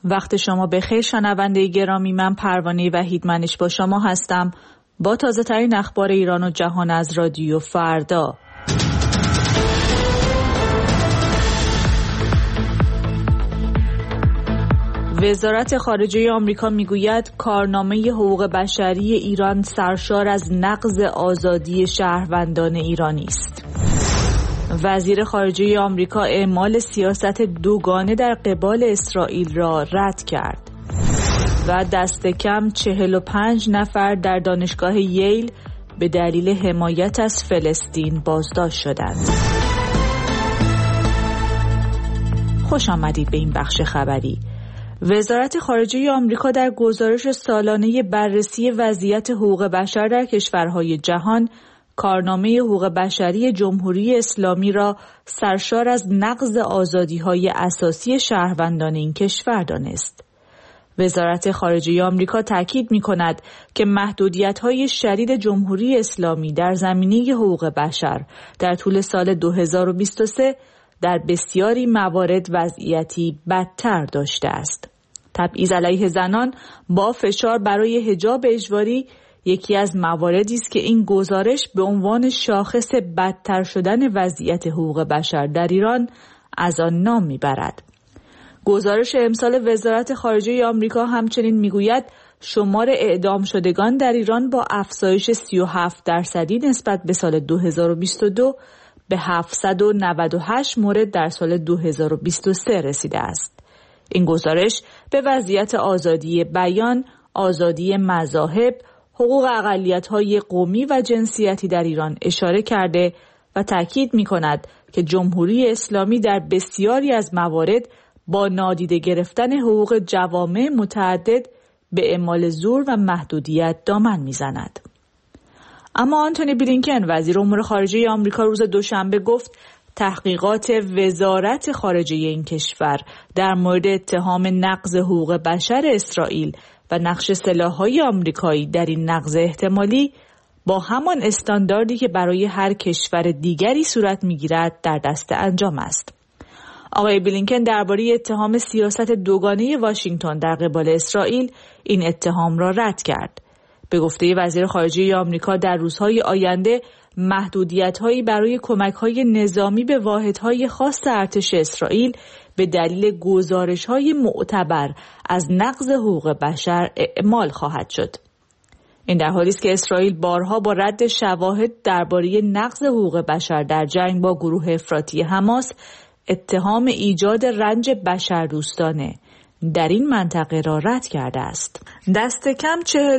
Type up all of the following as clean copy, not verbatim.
وقت شما بخیر شنونده گرامی، من پروانه وحیدمنش با شما هستم با تازه ترین اخبار ایران و جهان از رادیو فردا. وزارت خارجه آمریکا میگوید کارنامه حقوق بشری ایران سرشار از نقض آزادی شهروندان ایرانی است. وزیر خارجه آمریکا اعمال سیاست دوگانه در قبال اسرائیل را رد کرد و دست کم 45 نفر در دانشگاه ییل به دلیل حمایت از فلسطین بازداشت شدند. خوش آمدید به این بخش خبری. وزارت خارجه آمریکا در گزارش سالانه بررسی وضعیت حقوق بشر در کشورهای جهان کارنامه حقوق بشری جمهوری اسلامی را سرشار از نقض آزادی‌های اساسی شهروندان این کشور دانست. وزارت خارجه آمریکا تاکید می‌کند که محدودیت‌های شدید جمهوری اسلامی در زمینه حقوق بشر در طول سال 2023 در بسیاری موارد وضعیتی بدتر داشته است. تبعیض علیه زنان با فشار برای حجاب اجباری یکی از مواردی است که این گزارش به عنوان شاخص بدتر شدن وضعیت حقوق بشر در ایران از آن نام میبرد. گزارش امسال وزارت خارجه آمریکا همچنین میگوید شمار اعدام شدگان در ایران با افزایش 37% نسبت به سال 2022 به 798 مورد در سال 2023 رسیده است. این گزارش به وضعیت آزادی بیان، آزادی مذاهب، حقوق اقلیت‌های قومی و جنسیتی در ایران اشاره کرده و تاکید می‌کند که جمهوری اسلامی در بسیاری از موارد با نادیده گرفتن حقوق جوامع متعدد به اعمال زور و محدودیت دامن می‌زند. اما آنتونی بلینکن وزیر امور خارجه آمریکا روز دوشنبه گفت تحقیقات وزارت خارجه این کشور در مورد اتهام نقض حقوق بشر اسرائیل و نقش سلاح‌های آمریکایی در این نقض احتمالی با همان استانداردی که برای هر کشور دیگری صورت می‌گیرد در دست انجام است. آقای بلینکن درباره اتهام سیاست دوگانه واشنگتن در قبال اسرائیل این اتهام را رد کرد. به گفته وزیر خارجه آمریکا در روزهای آینده محدودیت‌هایی برای کمک‌های نظامی به واحدهای خاص ارتش اسرائیل به دلیل گزارش‌های معتبر از نقض حقوق بشر اعمال خواهد شد. این در حالی است که اسرائیل بارها با رد شواهد درباره نقض حقوق بشر در جنگ با گروه افراطی حماس اتهام ایجاد رنج بشردوستانه در این منطقه را رد کرده است. دست کم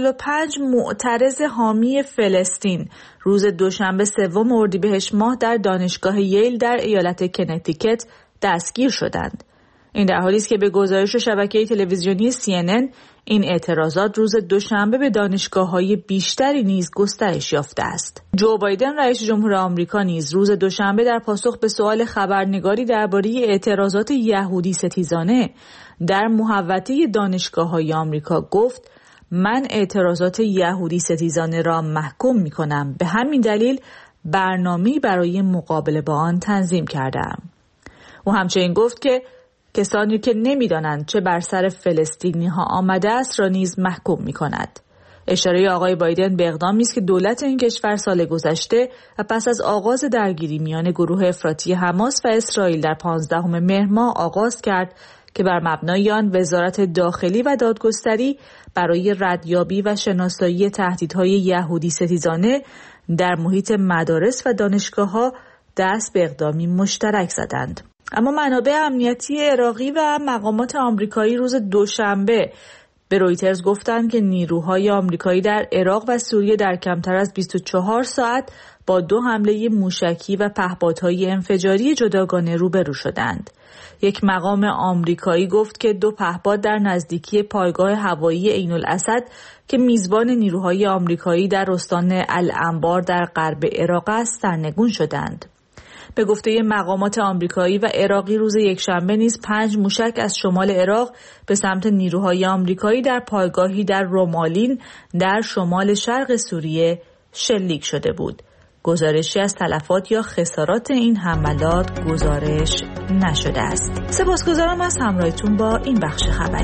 45 معترض حامی فلسطین روز دوشنبه 3 اردیبهشت ماه در دانشگاه ییل در ایالت کنتیکت دستگیر شدند. این در حالی است که به گزارش شبکه تلویزیونی CNN این اعتراضات روز دوشنبه به دانشگاه‌های بیشتری نیز گسترش یافته است. جو بایدن رئیس جمهور آمریکا نیز روز دوشنبه در پاسخ به سوال خبرنگاری درباره اعتراضات یهودی ستیزانه در محوطه دانشگاه‌های آمریکا گفت من اعتراضات یهودی ستیزانه را محکوم می‌کنم، به همین دلیل برنامه‌ای برای مقابله با آن تنظیم کردم. او همچنین گفت که کسانی که نمی‌دانند چه بر سر فلسطینی‌ها آمده است را نیز محکوم می‌کند. اشاره آقای بایدن به اقدامی است که دولت این کشور سال گذشته و پس از آغاز درگیری میان گروه افراطی حماس و اسرائیل در 15 مهر ماه آغاز کرد که بر مبنای آن وزارت داخلی و دادگستری برای ردیابی و شناسایی تهدیدهای یهودی ستیزانه در محیط مدارس و دانشگاه‌ها دست به اقدامی مشترک زدند. اما منابع امنیتی عراقی و مقامات آمریکایی روز دوشنبه به رویترز گفتند که نیروهای آمریکایی در عراق و سوریه در کمتر از 24 ساعت با 2 حمله موشکی و پهپادهای انفجاری جداگانه روبرو شدند. یک مقام آمریکایی گفت که 2 پهپاد در نزدیکی پایگاه هوایی عین الاسد که میزبان نیروهای آمریکایی در استان الانبار در غرب عراق است سرنگون شدند. به گفته مقامات آمریکایی و عراقی روز یکشنبه نیز 5 موشک از شمال عراق به سمت نیروهای آمریکایی در پایگاهی در رومالین در شمال شرق سوریه شلیک شده بود. گزارشی از تلفات یا خسارات این حملات گزارش نشده است. سپاسگزارم از همراهیتون با این بخش خبری.